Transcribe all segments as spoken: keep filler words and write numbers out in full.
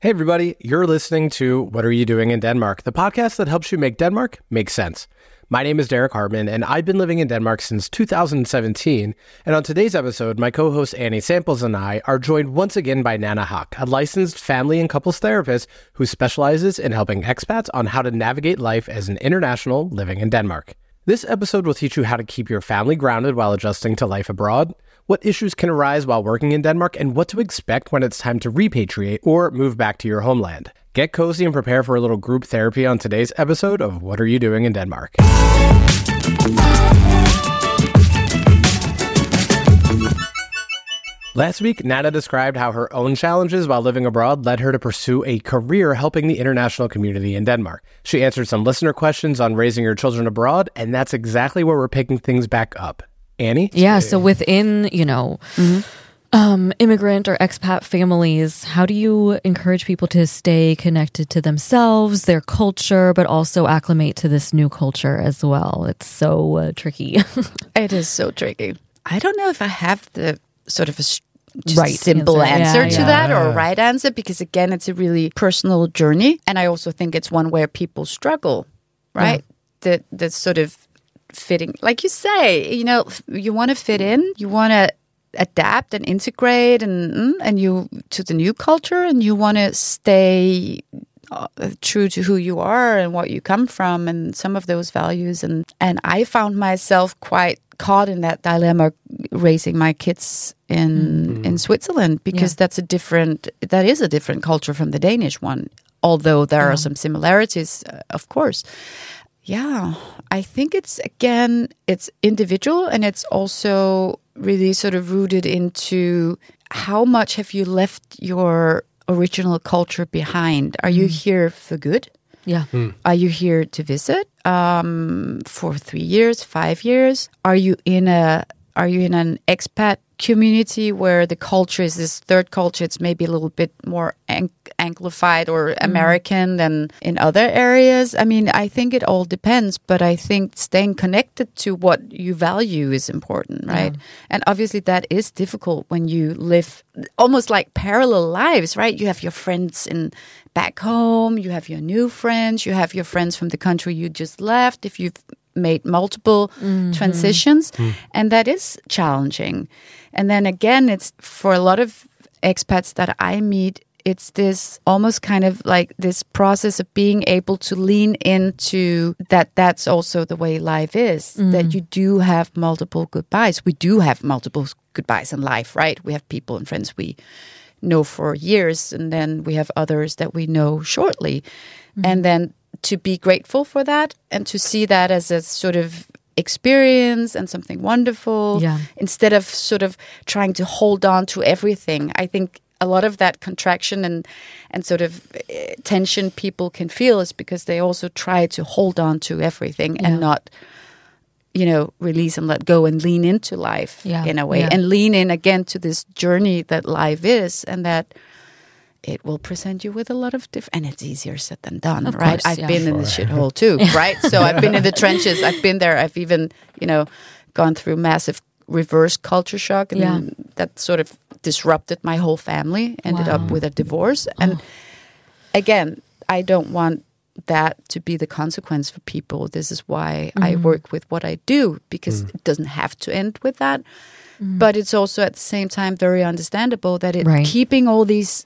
Hey everybody, you're listening to What Are You Doing in Denmark, the podcast that helps you make Denmark make sense. My name is Derek Hartman, and I've been living in Denmark since two thousand seventeen. And on today's episode, my co-host Annie Samples and I are joined once again by Nana Haq, a licensed family and couples therapist who specializes in helping expats on how to navigate life as an international living in Denmark. This episode will teach you how to keep your family grounded while adjusting to life abroad, what issues can arise while working in Denmark, and what to expect when it's time to repatriate or move back to your homeland. Get cozy and prepare for a little group therapy on today's episode of What Are You Doing in Denmark? Last week, Nana described how her own challenges while living abroad led her to pursue a career helping the international community in Denmark. She answered some listener questions on raising your children abroad, and that's exactly where we're picking things back up. Annie? Yeah, so within, you know, mm-hmm. um, immigrant or expat families, how do you encourage people to stay connected to themselves, their culture, but also acclimate to this new culture as well? It's so uh, tricky. It is so tricky. I don't know if I have the sort of a just right simple answer, answer yeah, to yeah. that or a right answer, because again, it's a really personal journey. And I also think it's one where people struggle, right? Yeah. That that's sort of fitting, like you say, you know, you want to fit in, you want to adapt and integrate and and you to the new culture, and you want to stay uh, true to who you are and what you come from and some of those values. And and I found myself quite caught in that dilemma raising my kids in mm-hmm. in Switzerland, because yeah. that's a different that is a different culture from the Danish one, although there yeah. are some similarities, uh, of course. Yeah, I think it's, again, it's individual, and it's also really sort of rooted into how much have you left your original culture behind? Are mm. you here for good? Yeah. Mm. Are you here to visit um, for three years, five years? Are you in a Are you in an expat community where the culture is this third culture? It's maybe a little bit more ang- Anglified or American mm. than in other areas. I mean, I think it all depends, but I think staying connected to what you value is important, right? Yeah. And obviously that is difficult when you live almost like parallel lives, right? You have your friends in back home, you have your new friends, you have your friends from the country you just left, if you've made multiple mm-hmm. transitions, mm. and that is challenging. And then again, it's for a lot of expats that I meet, it's this almost kind of like this process of being able to lean into that that's also the way life is, mm. that you do have multiple goodbyes. We do have multiple goodbyes in life, right? We have people and friends we know for years, and then we have others that we know shortly. Mm. And then to be grateful for that and to see that as a sort of experience and something wonderful, yeah. instead of sort of trying to hold on to everything. I think a lot of that contraction and and sort of uh, tension people can feel is because they also try to hold on to everything yeah. and not, you know, release and let go and lean into life yeah. in a way, yeah. and lean in again to this journey that life is, and that it will present you with a lot of different, and it's easier said than done, of right? Course, I've yeah. been sure. in the shithole too, right? So I've been in the trenches. I've been there. I've even, you know, gone through massive reverse culture shock, and yeah. that sort of disrupted my whole family, ended wow. up with a divorce. And oh. again, I don't want that to be the consequence for people. This is why mm-hmm. I work with what I do, because mm. it doesn't have to end with that. Mm. But it's also at the same time very understandable that it right. keeping all these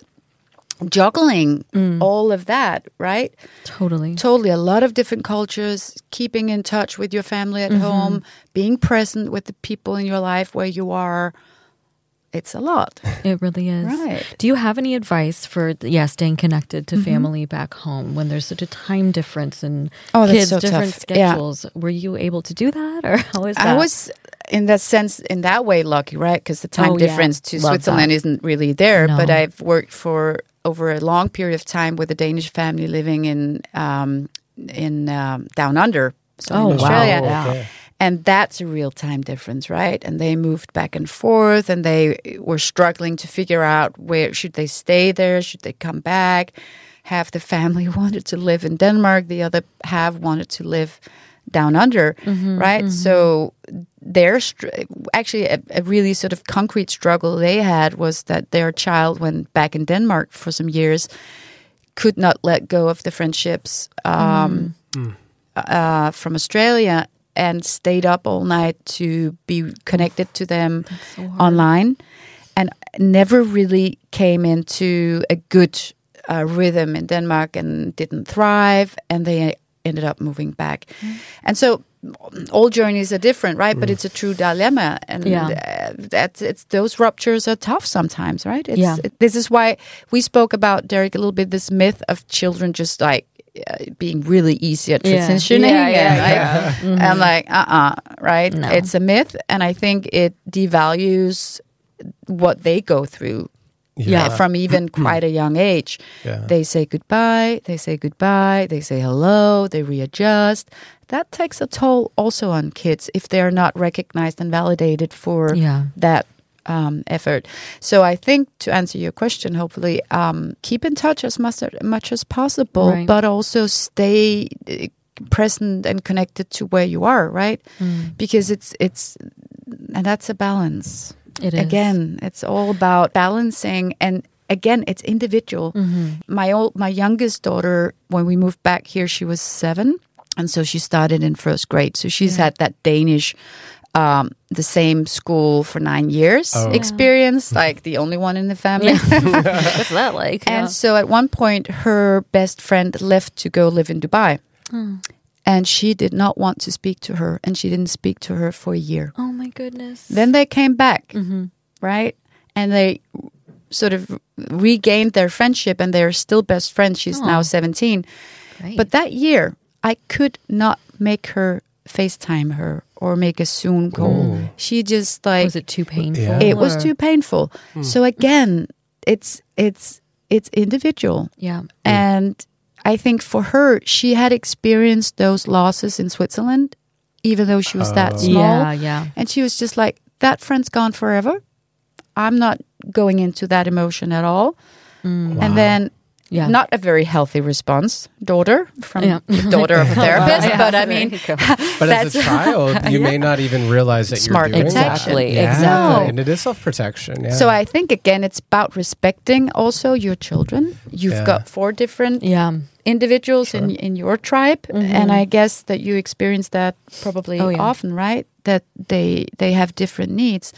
juggling mm. all of that, right? Totally. Totally. A lot of different cultures, keeping in touch with your family at mm-hmm. home, being present with the people in your life where you are. It's a lot. It really is. Right. Do you have any advice for, yeah, staying connected to mm-hmm. family back home when there's such a time difference and oh, kids, so different tough. schedules? Yeah. Were you able to do that, or how is that? I was, in that sense, in that way, lucky, right? Because the time oh, yeah. difference to Love Switzerland that. isn't really there. No. But I've worked for over a long period of time with a Danish family living in um, in um, down under, so oh, in Australia. Wow. Okay. And that's a real time difference, right? And they moved back and forth, and they were struggling to figure out where should they stay there, should they come back. Half the family wanted to live in Denmark, the other half wanted to live down under, Mm-hmm, right? mm-hmm. So their str- actually a, a really sort of concrete struggle they had was that their child, when back in Denmark for some years, could not let go of the friendships um, Mm. uh, from Australia and stayed up all night to be connected to them so hard. online, and never really came into a good uh, rhythm in Denmark and didn't thrive, and they ended up moving back. Mm. And so all journeys are different, right? But it's a true dilemma, and Yeah. uh, that's it's those ruptures are tough sometimes, right? It's, Yeah. it, this is why we spoke about, Derek, a little bit, this myth of children just like uh, being really easy at Yeah. transitioning. Yeah, yeah, and, like, yeah. Mm-hmm. I'm like, uh-uh, right? No. It's a myth, and I think it devalues what they go through. Yeah. uh, from even quite a young age. Yeah. They say goodbye, they say goodbye, they say hello, they readjust. That takes a toll also on kids if they're not recognized and validated for Yeah. that um, effort. So I think, to answer your question, hopefully, um, keep in touch as much, much as possible, Right. but also stay uh, present and connected to where you are, right? Mm. Because it's it's and that's a balance. It is. Again, it's all about balancing, and again, it's individual. Mm-hmm. My old, my youngest daughter, when we moved back here, she was seven, and so she started in first grade. So she's Yeah. had that Danish, um, the same school for nine years Oh. experience, like the only one in the family. What's that like? And so at one point, her best friend left to go live in Dubai. Hmm. And she did not want to speak to her, and she didn't speak to her for a year. Oh my goodness. Then they came back, Mm-hmm. right? And they sort of regained their friendship, and they're still best friends. She's Aw. now seventeen. Great. But that year, I could not make her FaceTime her or make a Zoom call. Ooh. She just like was it too painful? Yeah. it was or- too painful. So again, it's it's it's individual. Yeah. And I think for her, she had experienced those losses in Switzerland, even though she was that Oh. small. Yeah. Yeah. And she was just like, that friend's gone forever. I'm not going into that emotion at all. And then, Yeah. not a very healthy response, daughter, from Yeah. the daughter of a therapist. Yeah. But I mean, But as a That's- child, you may not even realize that Smart you're doing Exactly, that. Yeah. exactly. And it is self-protection. Yeah. so I think, again, it's about respecting also your children. You've Yeah. got four different Yeah. individuals in in your tribe, and I guess that you experience that probably Mm-hmm. Oh, yeah. often, right? That they they have different needs,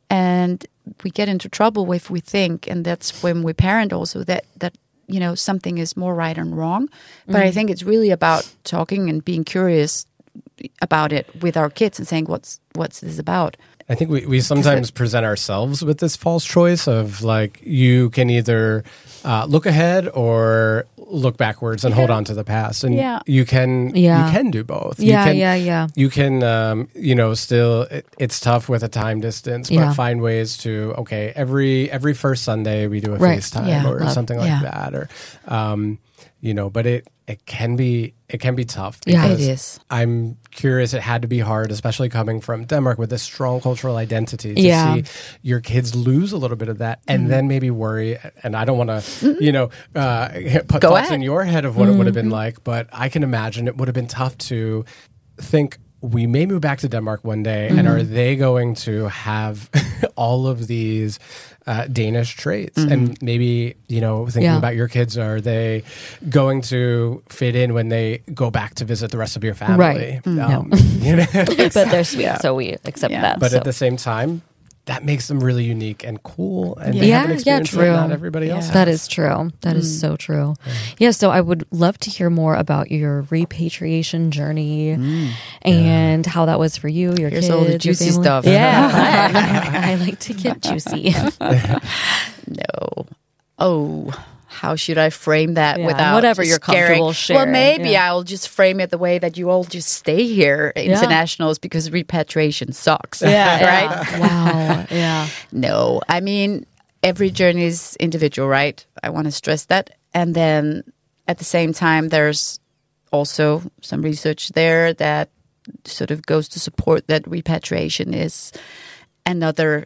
and we get into trouble if we think, and that's when we parent also, that that you know something is more right and wrong. But Mm-hmm. I think it's really about talking and being curious about it with our kids and saying, what's what's this about? I think we, we sometimes present ourselves with this false choice of like, you can either uh, look ahead or look backwards and hold on to the past. And Yeah. you can Yeah. you can do both. Yeah. you can, Yeah. Yeah. You can, um, you know, still, it, it's tough with a time distance, but Yeah. find ways to, okay, every every first Sunday we do a Right. FaceTime Yeah. or Love. something like Yeah. that. Or, um, you know, but it, it can be, it can be tough. Yeah. It because is. I'm curious, it had to be hard, especially coming from Denmark with this strong cultural identity, to Yeah. see your kids lose a little bit of that and then maybe worry. And I don't want to, you know, uh, put Go thoughts ahead. in your head of what it would have been like, but I can imagine it would have been tough to think, we may move back to Denmark one day, and are they going to have all of these uh, Danish traits? And maybe, you know, thinking Yeah. about your kids, are they going to fit in when they go back to visit the rest of your family? Right. Um, you know? But they're sweet, so we accept Yeah. that. But so. at the same time, that makes them really unique and cool, and Yeah. they have Yeah, an yeah, experience true. that not everybody else Yeah. has. That is true. That is so true. Yeah, so I would love to hear more about your repatriation journey and how that was for you, your Here's kids, all the your juicy family. stuff. Yeah, I like to get juicy. No. Oh, how should I frame that Yeah, without whatever just you're comfortable scaring? sharing, Well, maybe yeah. I'll just frame it the way that you all just stay here, internationals, because repatriation sucks. right? Yeah. Wow. Yeah. No, I mean, every journey is individual, right? I want to stress that. And then at the same time, there's also some research there that sort of goes to support that repatriation is another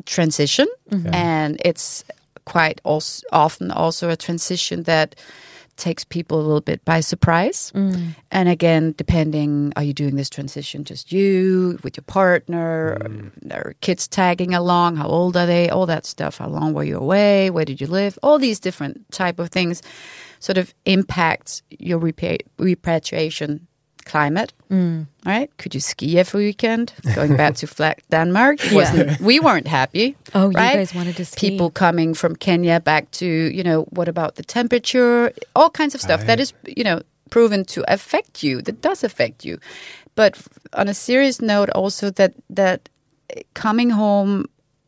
transition. And it's quite also, often also a transition that takes people a little bit by surprise. Mm. And again, depending, are you doing this transition just you, with your partner, mm. or kids tagging along, how old are they, all that stuff, how long were you away, where did you live, all these different type of things sort of impacts your repa- repatriation climate. Mm. Right? Could you ski every weekend? Going back to flat Denmark, it wasn't, Yeah. we weren't happy. Oh, right? you guys wanted to ski. People coming from Kenya back to, you know, what about the temperature? All kinds of stuff Right. that is, you know, proven to affect you, that does affect you. But on a serious note, also that that coming home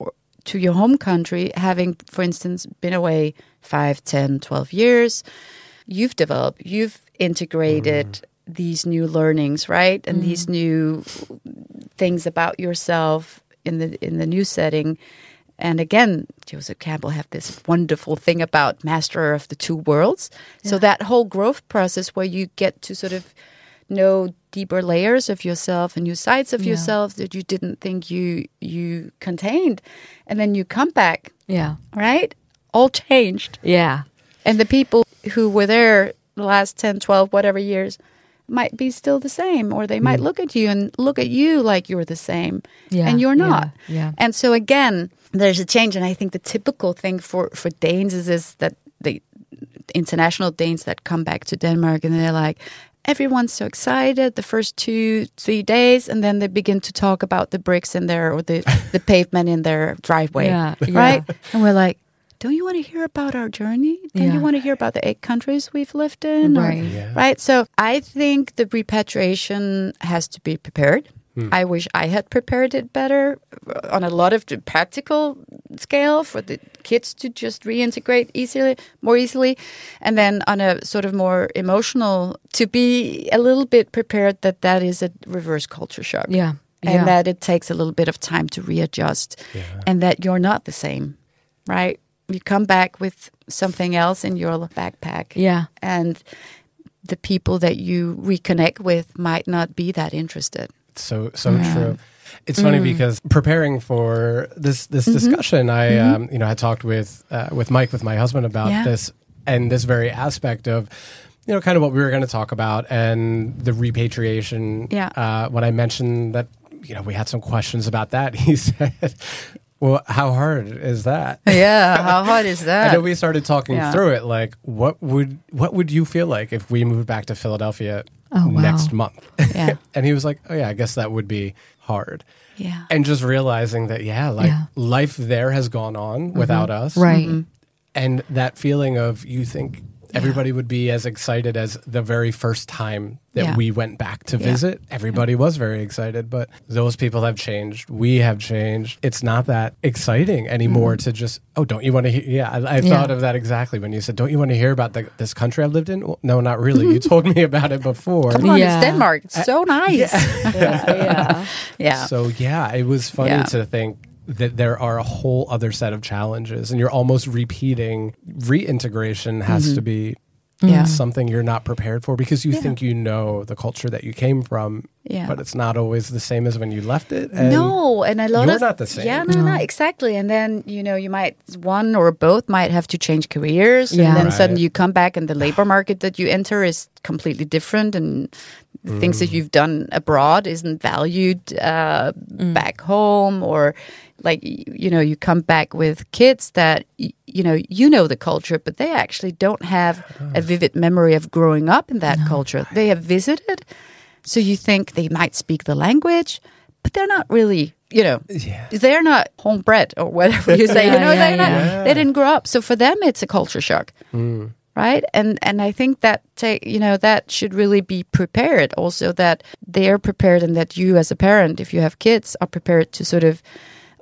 to your home country, having, for instance, been away five, ten, twelve years, you've developed, you've integrated mm. these new learnings, right? And mm. these new things about yourself in the in the new setting. And again, Joseph Campbell have this wonderful thing about master of the two worlds. Yeah. So that whole growth process where you get to sort of know deeper layers of yourself and new sides of yeah. yourself that you didn't think you you contained. And then you come back. Yeah. Right? All changed. Yeah. And the people who were there the last ten, twelve, whatever years might be still the same, or they might mm. look at you and look at you like you're the same. Yeah. And you're not. Yeah. yeah. And so again, there's a change. And I think the typical thing for, for Danes is, is that the international Danes that come back to Denmark and they're like, everyone's so excited the first two, three days, and then they begin to talk about the bricks in there or the, the pavement in their driveway. Yeah, right? Yeah. And we're like, don't you want to hear about our journey? Don't yeah. you want to hear about the eight countries we've lived in? Right. Or, yeah. right. So I think the repatriation has to be prepared. Hmm. I wish I had prepared it better on a lot of the practical scale for the kids to just reintegrate easily, more easily. And then on a sort of more emotional, to be a little bit prepared that that is a reverse culture shock. Yeah. And yeah. that it takes a little bit of time to readjust yeah. and that you're not the same, right? You come back with something else in your backpack. Yeah. And the people that you reconnect with might not be that interested. So so yeah. true. It's funny mm. because preparing for this this mm-hmm. discussion, I mm-hmm. um, you know I talked with uh, with Mike, with my husband, about yeah. this and this very aspect of, you know, kind of what we were going to talk about and the repatriation. Yeah. Uh, when I mentioned that, you know, we had some questions about that, he said, well, how hard is that? Yeah, how hard is that? And then we started talking yeah. through it, like, what would what would you feel like if we moved back to Philadelphia oh, wow. next month? Yeah. And he was like, oh, yeah, I guess that would be hard. Yeah. And just realizing that, yeah, like yeah. life there has gone on mm-hmm. without us. Right. Mm-hmm. And that feeling of, you think everybody yeah. would be as excited as the very first time that yeah. we went back to yeah. visit. Everybody was very excited, but those people have changed. We have changed. It's not that exciting anymore mm. to just, oh, don't you want to hear? Yeah, I, I yeah. thought of that exactly when you said, don't you want to hear about the, this country I've lived in? Well, no, not really. You told me about it before. Come on, yeah. it's Denmark. It's so nice. Yeah. yeah. yeah. yeah. So, yeah, it was funny yeah. to think that there are a whole other set of challenges, and you're almost repeating. Reintegration has mm-hmm. to be yeah. something you're not prepared for because you yeah. think you know the culture that you came from, yeah. but it's not always the same as when you left it. And no, and a lot you're of not the same. Yeah, no, no, exactly. And then you know, you might one or both might have to change careers, yeah. and then right. suddenly you come back, and the labor market that you enter is completely different, and the mm. things that you've done abroad isn't valued uh, mm. back home, or like you know, you come back with kids that you know you know the culture, but they actually don't have a vivid memory of growing up in that no. culture. They have visited, so you think they might speak the language, but they're not really, you know, yeah. they're not homebred or whatever you say. yeah, you know, yeah, they're not. yeah. They didn't grow up, so for them it's a culture shock. Mm. Right, and and I think that take you know that should really be prepared. Also, that they are prepared, and that you as a parent, if you have kids, are prepared to sort of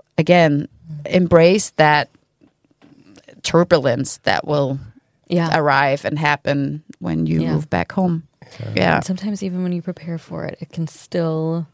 again embrace that turbulence that will yeah. arrive and happen when you yeah. move back home. Okay. Yeah, and sometimes even when you prepare for it, it can still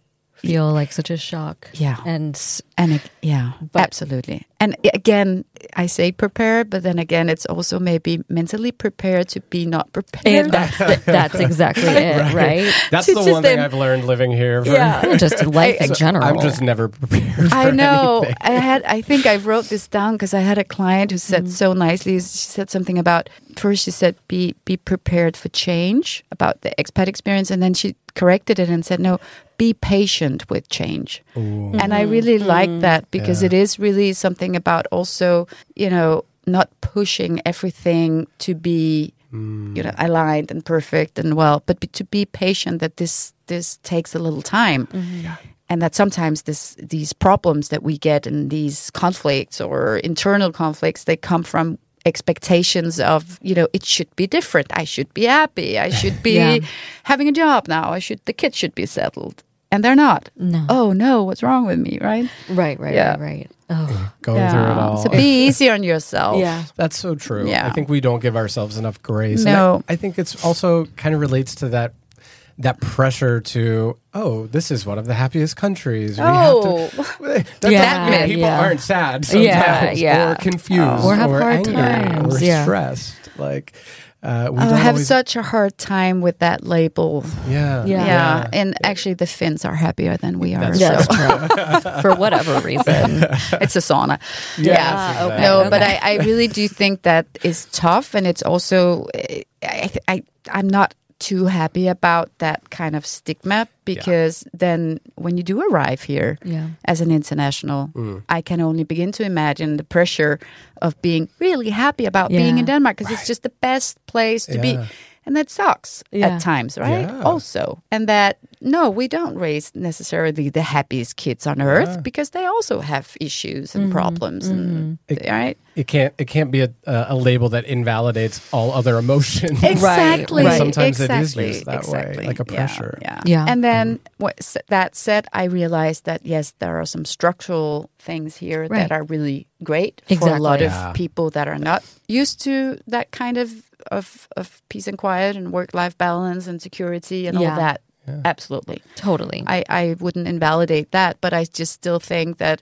feel like such a shock. Yeah. And And it- yeah, But- absolutely. And again, I say prepared, but then again, it's also maybe mentally prepared to be not prepared. and that's the, that's exactly it, right? That's It's the just one thing them- I've learned living here. For, Yeah, just life in general. I'm just never prepared. For I know. anything. I had. I think I wrote this down because I had a client who said so nicely. She said something about first. She said, "Be be prepared for change," about the expat experience, and then she corrected it and said, "No, be patient with change." Ooh. And I really like that because Yeah. it is really something about also, you know, not pushing everything to be, you know, aligned and perfect and well, but be, to be patient that this this takes a little time. And that sometimes this these problems that we get and these conflicts or internal conflicts, they come from expectations of, you know, it should be different. I should be happy. I should be Yeah. having a job now. I should, the kids should be settled. And they're not. No. Oh no, what's wrong with me, right? Right, right, Yeah. right, right. Oh, Going through it all. So be easy on yourself. yeah. That's so true. Yeah. I think we don't give ourselves enough grace. And No. I, I think it's also kind of relates to that that pressure to, oh, this is one of the happiest countries. We Oh. have to, that Yeah, doesn't mean people yeah. aren't sad sometimes yeah. or confused Or have hard angry times, or yeah. stressed. Like uh, we I don't have always, such a hard time with that label. yeah, Yeah. Yeah. And actually the Finns are happier than we are. That's That's so true. For whatever reason. it's a sauna. Yeah, Ah, okay. No, okay. but I, I really do think that is tough, and it's also I, I I'm not too happy about that kind of stigma because then when you do arrive here Yeah. as an international, I can only begin to imagine the pressure of being really happy about Yeah. being in Denmark because it's just the best place to Yeah. be. And that sucks Yeah. at times, right? Yeah. Also. And that, no, we don't raise necessarily the happiest kids on earth Yeah. because they also have issues and problems. And, right? it can't it can't be a, a label that invalidates all other emotions. Exactly. right. Sometimes it is exactly, used that exactly. way, like a Yeah, pressure. Yeah. Yeah. And then what, s- that said, I realized that, yes, there are some structural things here Right. that are really great for a lot Exactly. of Yeah. people that are not used to that kind of, of, of peace and quiet and work-life balance and security and Yeah. all that. Absolutely. Totally. I, I wouldn't invalidate that, but I just still think that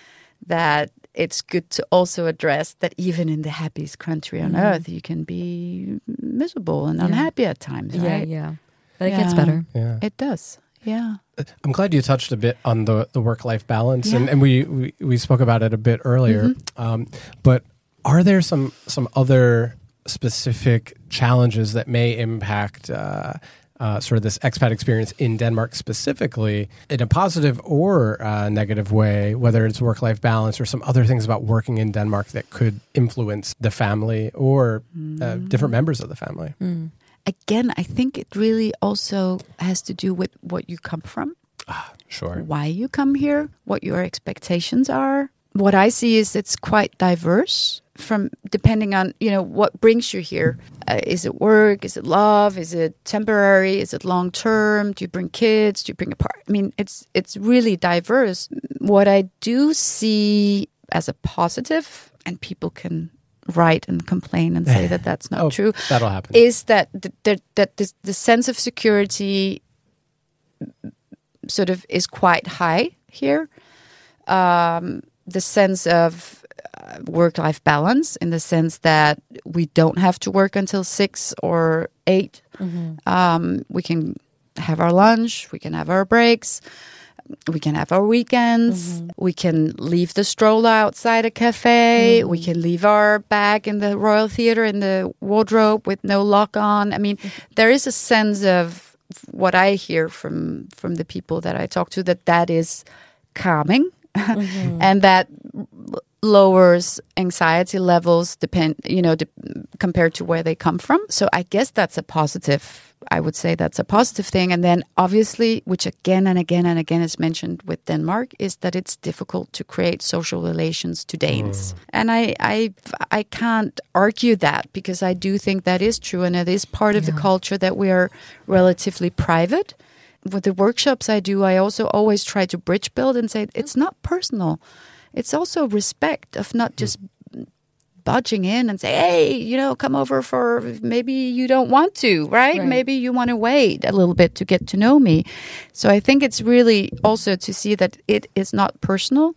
that it's good to also address that even in the happiest country on earth, you can be miserable and unhappy at times, yeah, right? yeah. But it gets Yeah. better. Yeah. It does. Yeah. I'm glad you touched a bit on the, the work life balance, and, Yeah. Mm-hmm. and we, we we spoke about it a bit earlier. Um, but are there some some other specific challenges that may impact uh, uh, sort of this expat experience in Denmark specifically, in a positive or uh, negative way, whether it's work life balance or some other things about working in Denmark that could influence the family or uh, different members of the family? Again, I think it really also has to do with what you come from, Sure. why you come here, what your expectations are. What I see is it's quite diverse from depending on, you know, what brings you here. Uh, is it work? Is it love? Is it temporary? Is it long term? Do you bring kids? Do you bring a part? I mean, it's it's really diverse. What I do see as a positive, and people can write and complain and say that that's not Oh, true, that'll happen. is that th- that that this, the sense of security sort of is quite high here. Um, the sense of uh, work-life balance, in the sense that we don't have to work until six or eight. Um, we can have our lunch. We can have our breaks. We can have our weekends. We can leave the stroller outside a cafe. We can leave our bag in the Royal Theatre in the wardrobe with no lock on. I mean, there is a sense of what I hear from from the people that I talk to, that that is calming and that lowers anxiety levels depend you know de- compared to where they come from. So I guess that's a positive. I would say that's a positive thing. And then obviously, which again and again and again is mentioned with Denmark, is that it's difficult to create social relations to Danes. And I, I I can't argue that, because I do think that is true, and it is part of the culture that we are relatively private. With the workshops I do, I also always try to bridge build and say it's not personal. It's also respect of not just budging in and say, hey, you know, come over for, maybe you don't want to, right? Right. Maybe you want to wait a little bit to get to know me. So I think it's really also to see that it is not personal.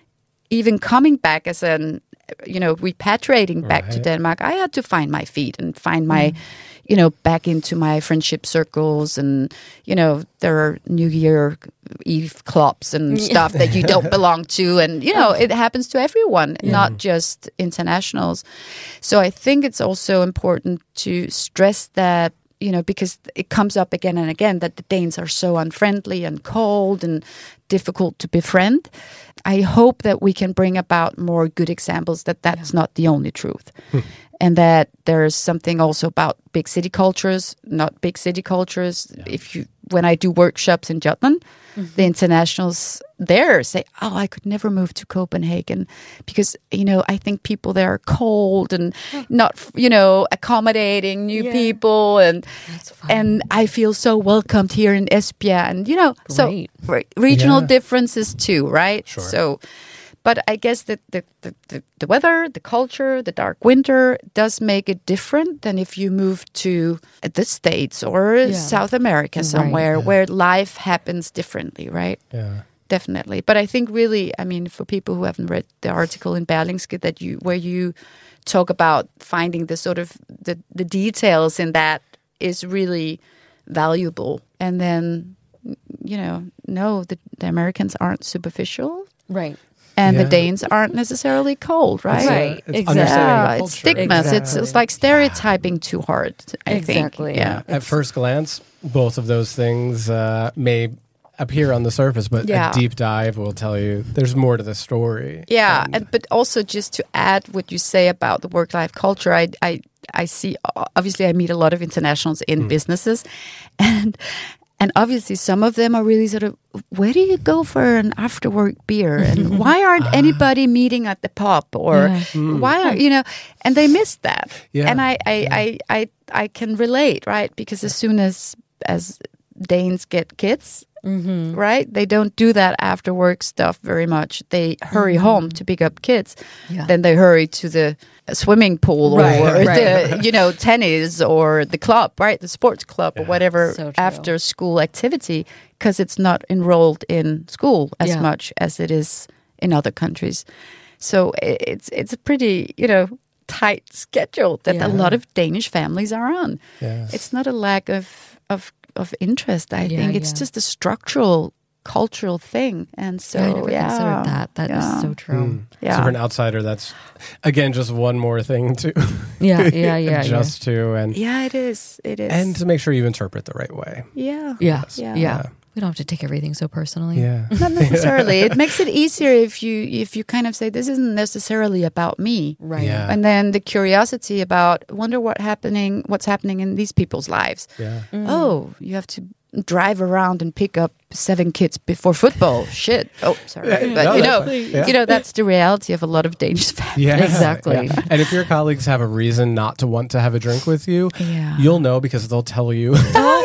Even coming back as an, you know, repatriating back to Right. Denmark, I had to find my feet and find my, you know, back into my friendship circles. And, you know, there are New Year Eve clubs and stuff that you don't belong to. And, you know, it happens to everyone, not just internationals. So I think it's also important to stress that, you know, because it comes up again and again that the Danes are so unfriendly and cold and difficult to befriend. I hope that we can bring about more good examples that that's not the only truth. And that there's something also about big city cultures, not big city cultures. If you, when I do workshops in Jutland, the internationals there say, oh, I could never move to Copenhagen because, you know, I think people there are cold and not, you know, accommodating new Yeah. people. And That's fun. and I feel so welcomed here in Esbjerg. And, you know, so Great. re- regional Yeah. differences too, right? Sure. So, but I guess that the, the, the, the weather, the culture, the dark winter does make it different than if you move to the States or Yeah. South America somewhere where life happens differently, right? Yeah. Definitely. But I think really, I mean, for people who haven't read the article in Berlingske that you, where you talk about finding the sort of the, the details in that is really valuable. And then, you know, no, the, the Americans aren't superficial. Right. And Yeah. the Danes aren't necessarily cold, right? It's, uh, Right, it's exactly. understanding Yeah, the it's culture. stigmas. It's Exactly. it's like stereotyping too hard, I Exactly, think. yeah. At first glance, both of those things uh, may appear on the surface, but Yeah. a deep dive will tell you there's more to the story. Yeah, And- and, but also just to add what you say about the work-life culture, I, I, I see. Obviously, I meet a lot of internationals in businesses, and and obviously some of them are really sort of, where do you go for an after-work beer, and why aren't anybody meeting at the pub, or why are you know? And they miss that, Yeah. and I, I, I, I, I can relate, right? Because as soon as as Danes get kids. Mm-hmm. Right? They don't do that after work stuff very much. They hurry home to pick up kids. Yeah. Then they hurry to the swimming pool Right, or right. the, you know, tennis or the club, right? The sports club or whatever So true. after school activity because it's not enrolled in school as Yeah. much as it is in other countries. So i- it's it's a pretty, you know, tight schedule that Yeah. a lot of Danish families are on. Yeah. It's not a lack of of of interest. I Yeah, think it's yeah. just a structural, cultural thing. And so, I never yeah, considered that. That is yeah. so true. Mm. Yeah. So for an outsider, that's again just one more thing to Yeah, yeah, yeah, adjust to, and Yeah, it is. It is. and to make sure you interpret the right way. yeah. yeah, Yeah. yeah, yeah. We don't have to take everything so personally. Yeah. Not necessarily. It makes it easier if you if you kind of say this isn't necessarily about me. Right. Yeah. And then the curiosity about wonder what happening what's happening in these people's lives. Yeah. Oh, you have to drive around and pick up seven kids before football. Shit. Oh, sorry. Yeah, But no, you that's know, fine. Yeah. you know that's the reality of a lot of Danish families. Yeah, Exactly. Yeah. And if your colleagues have a reason not to want to have a drink with you, Yeah. you'll know because they'll tell you.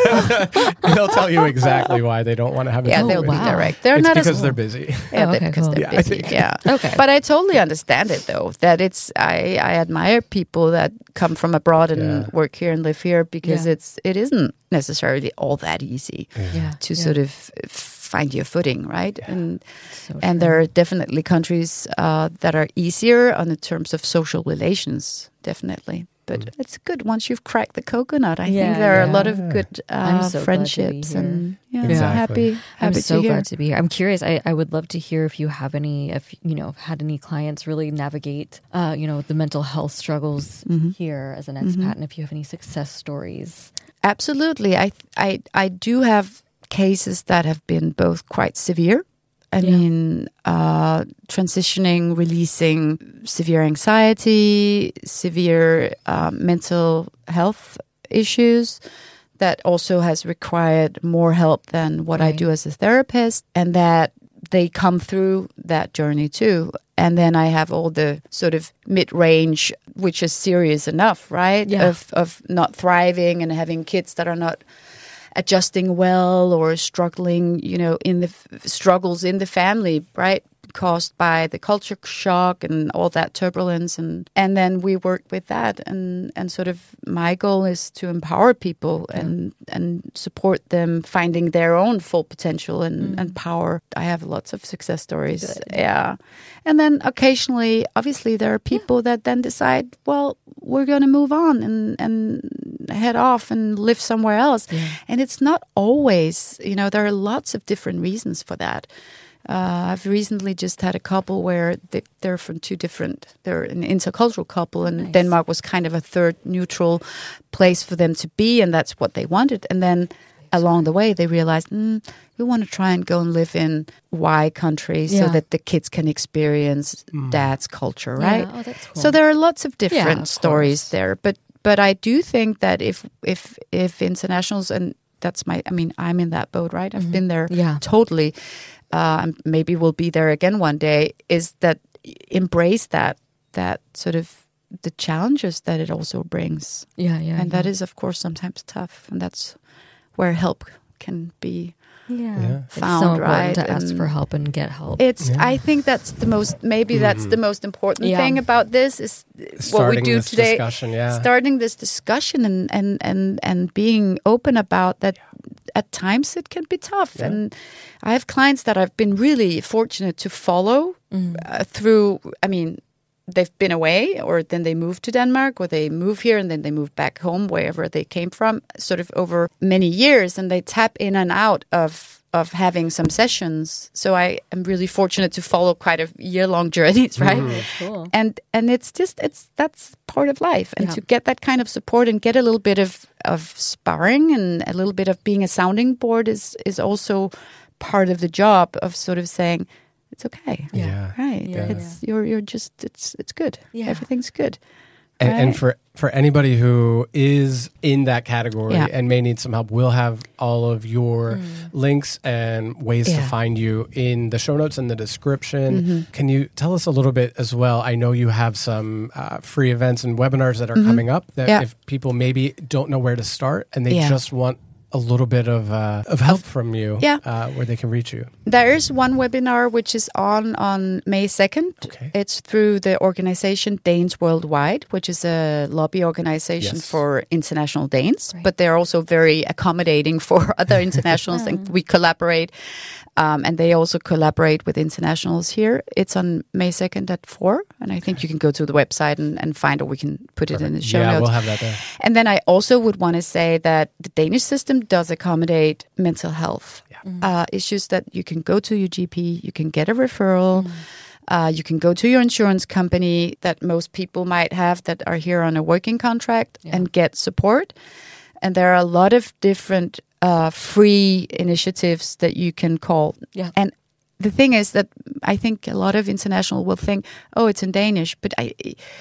they'll tell you exactly why they don't want to have a Yeah, drink they'll with be you. wow. direct. They're It's not because as they're busy. Yeah, Oh, they- okay, because cool. they're Yeah, I busy. think- Yeah. Okay. But I totally understand it though. That it's I, I admire people that come from abroad and Yeah. work here and live here because Yeah. it's it isn't necessarily all that easy Yeah. to yeah. sort of find your footing, right? And So and true. there are definitely countries uh, that are easier on the terms of social relations, definitely. But it's good once you've cracked the coconut. I Yeah, think there are a lot of yeah. good I'm uh, so glad to be friendships here. and yeah, Exactly. happy, happy I'm so to hear. glad to be here. I'm curious. I, I would love to hear if you have any, if you know, had any clients really navigate, uh, you know, the mental health struggles Mm-hmm. here as an expat, and if you have any success stories. Absolutely. I I I do have cases that have been both quite severe. I Yeah. mean, uh, transitioning, releasing severe anxiety, severe uh, mental health issues that also has required more help than what Right. I do as a therapist, and that they come through that journey too. And then I have all the sort of mid-range, which is serious enough, right? Yeah. Of of not thriving and having kids that are not adjusting well or struggling, you know, in the f- struggles in the family, right? caused by the culture shock and all that turbulence. And, and then we work with that. And, and sort of my goal is to empower people yeah. and, and support them finding their own full potential and, mm. and power. I have lots of success stories. Good. Yeah. And then occasionally, obviously, there are people yeah. that then decide, well, we're going to move on and, and head off and live somewhere else. Yeah. And it's not always, you know, there are lots of different reasons for that. Uh, I've recently just had a couple where they, they're from two different, they're an intercultural couple, and nice. Denmark was kind of a third neutral place for them to be, and that's what they wanted. And then along the way, they realized, mm, we want to try and go and live in Y country yeah. so that the kids can experience mm. dad's culture, right? Yeah. Oh, that's cool. So there are lots of different yeah, of stories course. There. But but I do think that if if if internationals, and that's my, I mean, I'm in that boat, right? I've mm-hmm. been there yeah. totally. Uh, maybe we'll be there again one day. Is that embrace that that sort of the challenges that it also brings. Yeah, yeah. And yeah. that is, of course, sometimes tough, and that's where help can be yeah. yeah. found, it's so important right? to ask and for help and get help. It's. Yeah. I think that's the most. Maybe mm-hmm. that's the most important yeah. thing about this is Starting what we do this today. Discussion, yeah. Starting this discussion and and and and being open about that. Yeah. At times it can be tough, yeah. and I have clients that I've been really fortunate to follow mm. uh, through. I mean, they've been away, or then they move to Denmark, or they move here and then they move back home, wherever they came from, sort of over many years, and they tap in and out of of having some sessions. So I am really fortunate to follow quite a year-long journeys, right? Mm, cool. And and it's just it's that's part of life, and yeah. to get that kind of support and get a little bit of of sparring and a little bit of being a sounding board is is also part of the job of sort of saying, it's okay. Yeah. Right. Yeah. It's you're you're just it's it's good. Yeah. Everything's good. And, right? and for for anybody who is in that category yeah. and may need some help, we'll have all of your mm. links and ways yeah. to find you in the show notes and the description. Mm-hmm. Can you tell us a little bit as well? I know you have some uh, free events and webinars that are mm-hmm. coming up that yeah. if people maybe don't know where to start and they yeah. just want a little bit of uh, of help from you, yeah. uh, where they can reach you. There is one webinar which is on on May second. Okay. It's through the organization Danes Worldwide, which is a lobby organization yes. for international Danes, right. but they're also very accommodating for other internationals, and we collaborate. Um, and they also collaborate with internationals here. It's on May second at four, and I think okay. you can go to the website and, and find, or we can put Perfect. It in the show yeah, notes. We'll have that there. And then I also would want to say that the Danish system does accommodate mental health yeah. mm. uh, issues, that you can go to your G P, you can get a referral, mm. uh, you can go to your insurance company that most people might have that are here on a working contract yeah. and get support. And there are a lot of different uh, free initiatives that you can call. Yeah. And the thing is that I think a lot of international will think, oh, it's in Danish. But I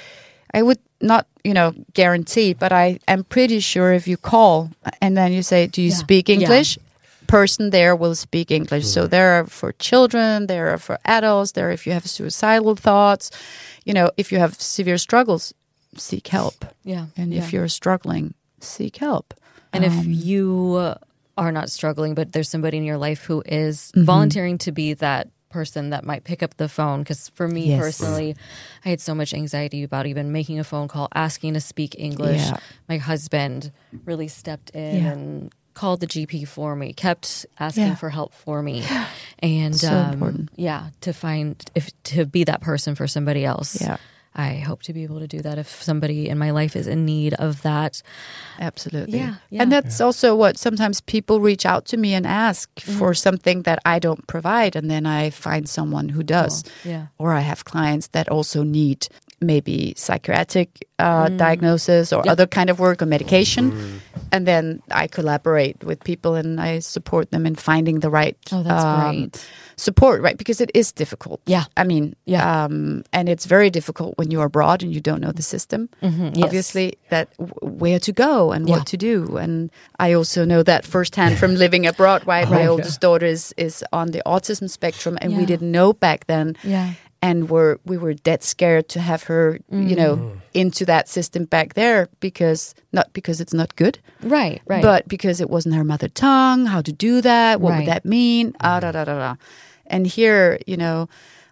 I would not, you know, guarantee, but I am pretty sure if you call and then you say, do you yeah. speak English? Yeah. Person there will speak English. Mm. So there are for children, there are for adults, there are if you have suicidal thoughts. You know, if you have severe struggles, seek help. Yeah. And yeah. if you're struggling, seek help. And um, if you are not struggling, but there's somebody in your life who is mm-hmm. volunteering to be that person that might pick up the phone, because for me yes. personally, I had so much anxiety about even making a phone call, asking to speak English. Yeah. My husband really stepped in yeah. and called the G P for me, kept asking yeah. for help for me. And so um, important. yeah, to find, if to be that person for somebody else. Yeah. I hope to be able to do that if somebody in my life is in need of that. Absolutely. Yeah. yeah. And that's yeah. also what sometimes people reach out to me and ask mm-hmm. for something that I don't provide. And then I find someone who does. Oh, yeah. Or I have clients that also need maybe psychiatric uh, mm. diagnosis or yep. other kind of work or medication. Mm. And then I collaborate with people and I support them in finding the right oh, that's um, great. support, right? Because it is difficult. Yeah. I mean, yeah. um, and it's very difficult when you're abroad and you don't know the system. Mm-hmm. Yes. Obviously, that w- where to go and yeah. what to do. And I also know that firsthand from living abroad, right? Oh, My yeah. oldest daughter is, is on the autism spectrum, and yeah. we didn't know back then. Yeah. And we're, we were dead scared to have her, mm. you know, into that system back there, because not because it's not good, right, right, but because it wasn't her mother tongue. How to do that? What right. would that mean? Ah, da, da, da, da. And here, you know,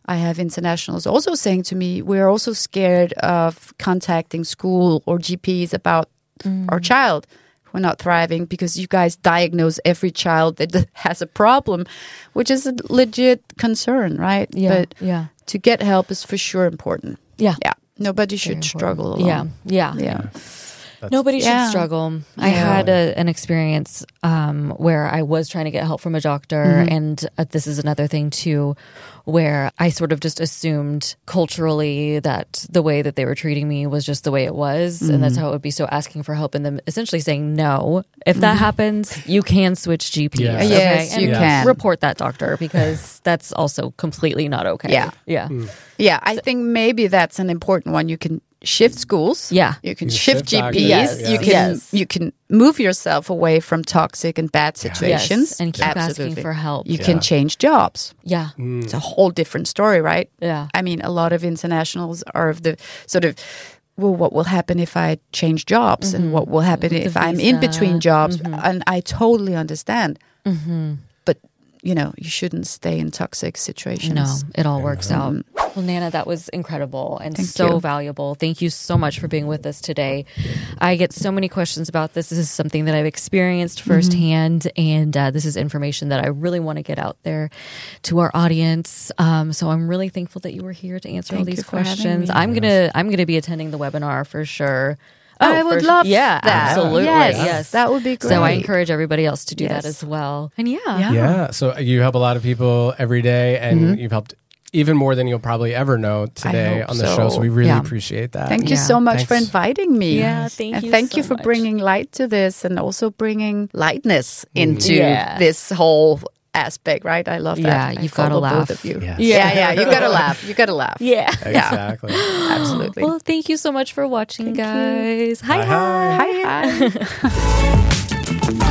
I have internationals also saying to me, we're also scared of contacting school or G Ps about mm. our child. We're not thriving because you guys diagnose every child that has a problem, which is a legit concern, right? Yeah, but yeah. to get help is for sure important. Yeah. Yeah. Nobody should struggle alone. Yeah. Yeah. Yeah. That's, Nobody should yeah. struggle. Yeah. I had a, an experience um, where I was trying to get help from a doctor. Mm-hmm. And uh, this is another thing, too, where I sort of just assumed culturally that the way that they were treating me was just the way it was. Mm-hmm. And that's how it would be. So asking for help and them essentially saying, no, if that mm-hmm. happens, you can switch G Ps. Yes, okay? yes and you yes. can. Report that doctor because that's also completely not okay. Yeah. Yeah. Mm. Yeah. I so, think maybe that's an important one. You can shift schools. Yeah. You can you shift, shift G Ps. Yes. You can yes. you can move yourself away from toxic and bad situations. Yes. And keep Absolutely. asking for help. You yeah. can change jobs. Yeah. Mm. It's a whole different story, right? Yeah. I mean, a lot of internationals are of the sort of, well, what will happen if I change jobs mm-hmm. and what will happen With if the I'm visa. in between jobs? Mm-hmm. And I totally understand. Mm-hmm. But, you know, you shouldn't stay in toxic situations. No, it all works Um, out. Well, Nana, that was incredible and Thank so you. valuable. Thank you so much for being with us today. I get so many questions about this. This is something that I've experienced firsthand, mm-hmm. and uh, this is information that I really want to get out there to our audience. Um, so I'm really thankful that you were here to answer Thank all these you for having questions. me. I'm gonna I'm gonna be attending the webinar for sure. Oh, I would for, love yeah, that. absolutely. Yes, yes, that would be great. So I encourage everybody else to do Yes. that as well. And yeah, Yeah. Yeah. So you help a lot of people every day, and mm-hmm. you've helped even more than you'll probably ever know today on the so. show. So we really Yeah. appreciate that. Thank you Yeah. so much Thanks. for inviting me. Yeah, thank and you thank so you for much. bringing light to this and also bringing lightness into Yeah. this whole aspect, right? I love that. Yeah, I you've gotta follow laugh. both of you. Yes. Yeah, yeah, you gotta laugh. You gotta laugh. yeah. Exactly. Absolutely. Well, thank you so much for watching, Thank you. guys. Hi, Hi, hi. Hi, hi.